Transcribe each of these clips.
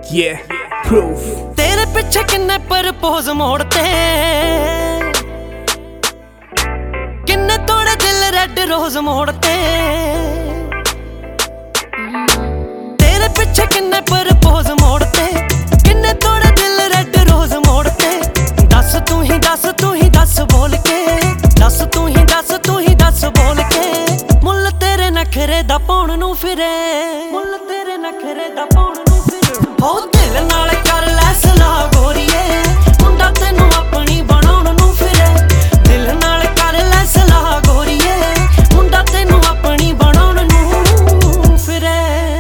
Yeah, proof. तेरे पिछे किन्ने प्रपोज मोड़ते, किन्ने तोड़े दिल रेड रोज मोड़ते। तेरे पिछे किन्ने प्रपोज मोड़ते, किन्ने तोड़े दिल रेड रोज मोड़ते। दस तू ही दस, तू ही दस बोल के, दस तू ही दस, तू ही दस बोल के। मुल तेरे नखरे दा पाउण नूं फिरे, मुल तेरे नखरे दा पाउण नूं फिरे। हो दिल नाल कर लै सलाह गोरीए, मुंडा तैनू अपनी बनाउण नूं फिरे। दिल नाल कर लै सलाह गोरीए, मुंडा तैनू अपनी बनाउण नूं फिरे।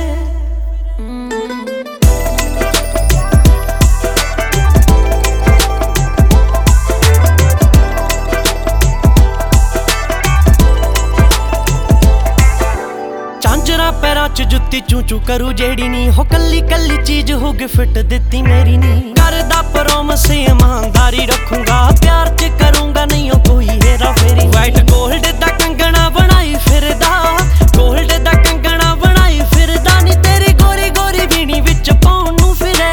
झांजरा पैरां च जुत्ती चूं चूं करू जेड़ी नी, हो कल्ली कल्ली चीज हो गिफ्ट दित्ती मेरी नी। करदा प्रॉमिस ईमानदारी रखूंगा, प्यार च करूंगा नहीं हो कोई हेरा फेरी। वाइट गोल्ड दा कंगना बनाई फिरदा, गोल्ड दा कंगना बनाई फिरदा। नी तेरी गोरी गोरी बीनी विच पाउण नूं फिरे।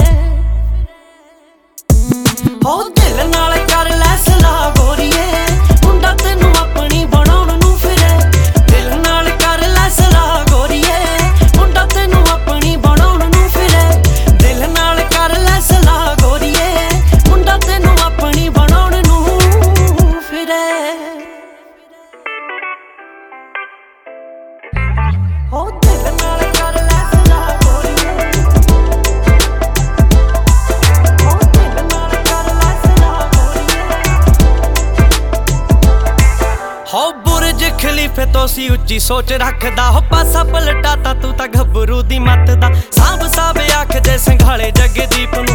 हो दिल नाल कर लै सलाह गोरीए, मुंडा तैनू अपनी बनाउण नूं फिरे। दिल नाल कर लै सलाह गोरीए, मुंडा तैनू अपनी बनाउण नूं फिरे। दिल नाल कर लै सलाह गोरीए, मुंडा तैनू अपनी बनाउण नूं फिरे। हो दिल नाल कर लै सलाह गोरीए, हो दिल नाल कर लै सलाह गोरीए। हो बुरज खलीफे तो सी उच्ची सोच रखदा, हो पासा पलटाता तू तां घबरू दी मत दा। साब साब आख दे संघाले जगदीप नूं,